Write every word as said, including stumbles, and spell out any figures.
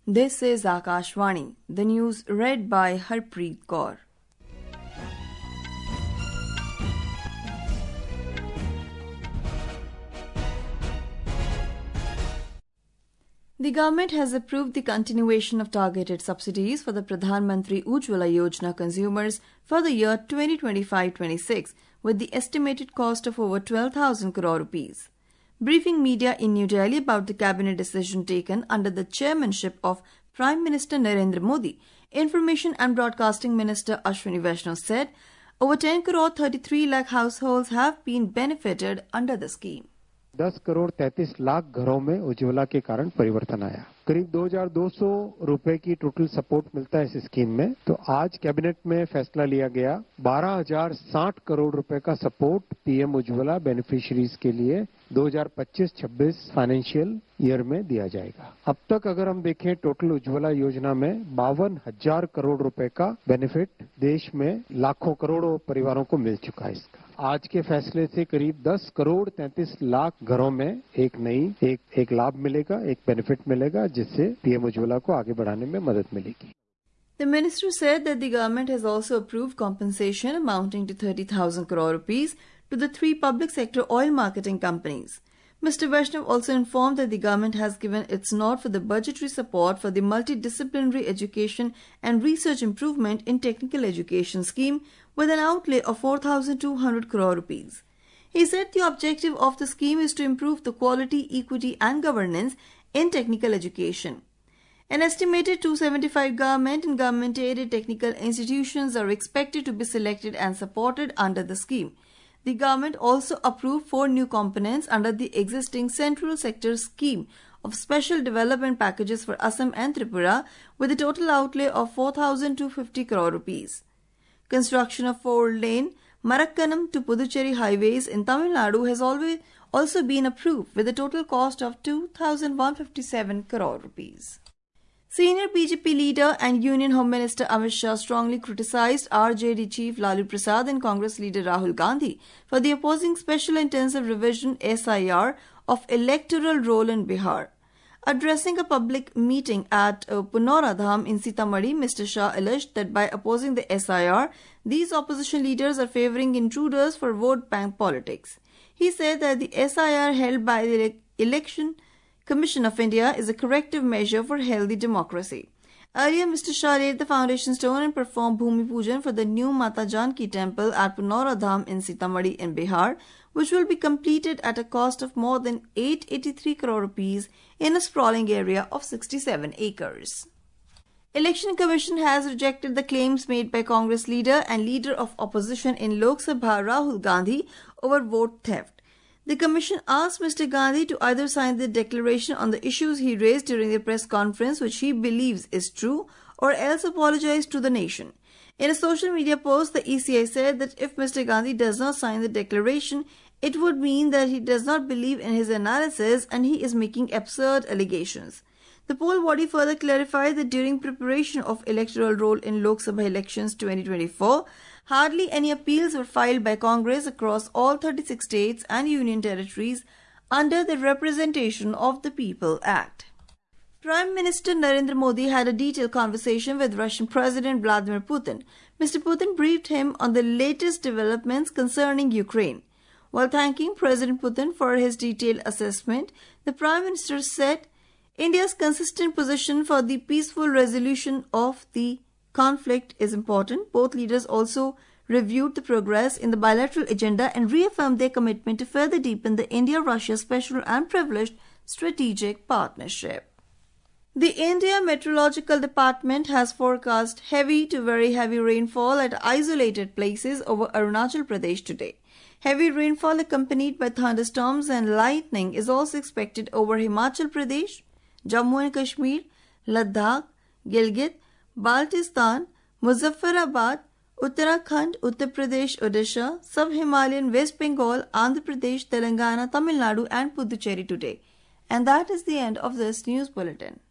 This is Akashvani, the news read by Harpreet Kaur. The government has approved the continuation of targeted subsidies for the Pradhan Mantri Ujjwala Yojana consumers for the year twenty twenty-five twenty-six with the estimated cost of over twelve thousand crore rupees. Briefing media in New Delhi about the cabinet decision taken under the chairmanship of Prime Minister Narendra Modi, Information and Broadcasting Minister Ashwini Vaishnaw said over ten crore thirty-three lakh households have been benefited under the scheme. दस करोड़ तैंतीस लाख घरों में उज्ज्वला के कारण परिवर्तन आया। करीब दो हज़ार दो सौ रुपए की टोटल सपोर्ट मिलता है इस स्कीम में। तो आज कैबिनेट में फैसला लिया गया बारह हजार साठ करोड़ रुपए का सपोर्ट पीएम उज्ज्वला बेनिफिशियरीज के लिए दो हज़ार पच्चीस छब्बीस फाइनेंशियल ईयर में दिया जाएगा। अब तक अगर हम देखें टोटल उज्ज्वला योजना में बावन हजार करोड़ रुपए का बेनिफिट देश में लाखों करोड़ों परिवारों को मिल चुका है। इसका आज के फैसले से करीब दस करोड़ तैंतीस लाख घरों में एक नई एक एक लाभ मिलेगा, एक बेनिफिट मिलेगा, जिससे पीएम उज्ज्वला को आगे बढ़ाने में मदद मिलेगी। The minister said that the government has also approved compensation amounting to thirty thousand crore rupees to the three public sector oil marketing companies. Mister Vaishnaw also informed that the government has given its nod for the budgetary support for the multidisciplinary education and research improvement in technical education scheme with an outlay of four thousand two hundred crore rupees. He said the objective of the scheme is to improve the quality, equity and governance in technical education. An estimated two hundred seventy-five government and government-aided technical institutions are expected to be selected and supported under the scheme. The government also approved four new components under the existing central sector scheme of special development packages for Assam and Tripura with a total outlay of four thousand two hundred fifty crore rupees. Construction of four-lane Marakkanam to Puducherry highways in Tamil Nadu has always also been approved with a total cost of two thousand one hundred fifty-seven crore rupees. Senior B J P leader and Union Home Minister Amit Shah strongly criticized R J D chief Lalu Prasad and Congress leader Rahul Gandhi for the opposing Special Intensive Revision S I R of electoral roll in Bihar. Addressing a public meeting at uh, Punoradham in Sitamarhi, Mister Shah alleged that by opposing the S I R, these opposition leaders are favoring intruders for vote bank politics. He said that the S I R held by the ele- Election Commission of India is a corrective measure for healthy democracy. Earlier, Mister Shah laid the foundation stone and performed Bhumi Pujan for the new Mata Janki temple at Punoradham in Sitamarhi in Bihar, which will be completed at a cost of more than eight hundred eighty-three crore rupees in a sprawling area of sixty-seven acres. Election Commission has rejected the claims made by Congress leader and leader of opposition in Lok Sabha Rahul Gandhi over vote theft. The Commission asked Mister Gandhi to either sign the declaration on the issues he raised during the press conference, which he believes is true, or else apologize to the nation. In a social media post, the E C I said that if Mister Gandhi does not sign the declaration, it would mean that he does not believe in his analysis and he is making absurd allegations. The poll body further clarified that during preparation of electoral roll in Lok Sabha elections twenty twenty-four, hardly any appeals were filed by Congress across all thirty-six states and union territories under the Representation of the People Act. Prime Minister Narendra Modi had a detailed conversation with Russian President Vladimir Putin. Mister Putin briefed him on the latest developments concerning Ukraine. While thanking President Putin for his detailed assessment, the Prime Minister said India's consistent position for the peaceful resolution of the conflict is important. Both leaders also reviewed the progress in the bilateral agenda and reaffirmed their commitment to further deepen the India-Russia special and privileged strategic partnership. The India Meteorological Department has forecast heavy to very heavy rainfall at isolated places over Arunachal Pradesh today. Heavy rainfall accompanied by thunderstorms and lightning is also expected over Himachal Pradesh, Jammu and Kashmir, Ladakh, Gilgit, Baltistan, Muzaffarabad, Uttarakhand, Uttar Pradesh, Odisha, Sub-Himalayan, West Bengal, Andhra Pradesh, Telangana, Tamil Nadu and Puducherry today. And that is the end of this news bulletin.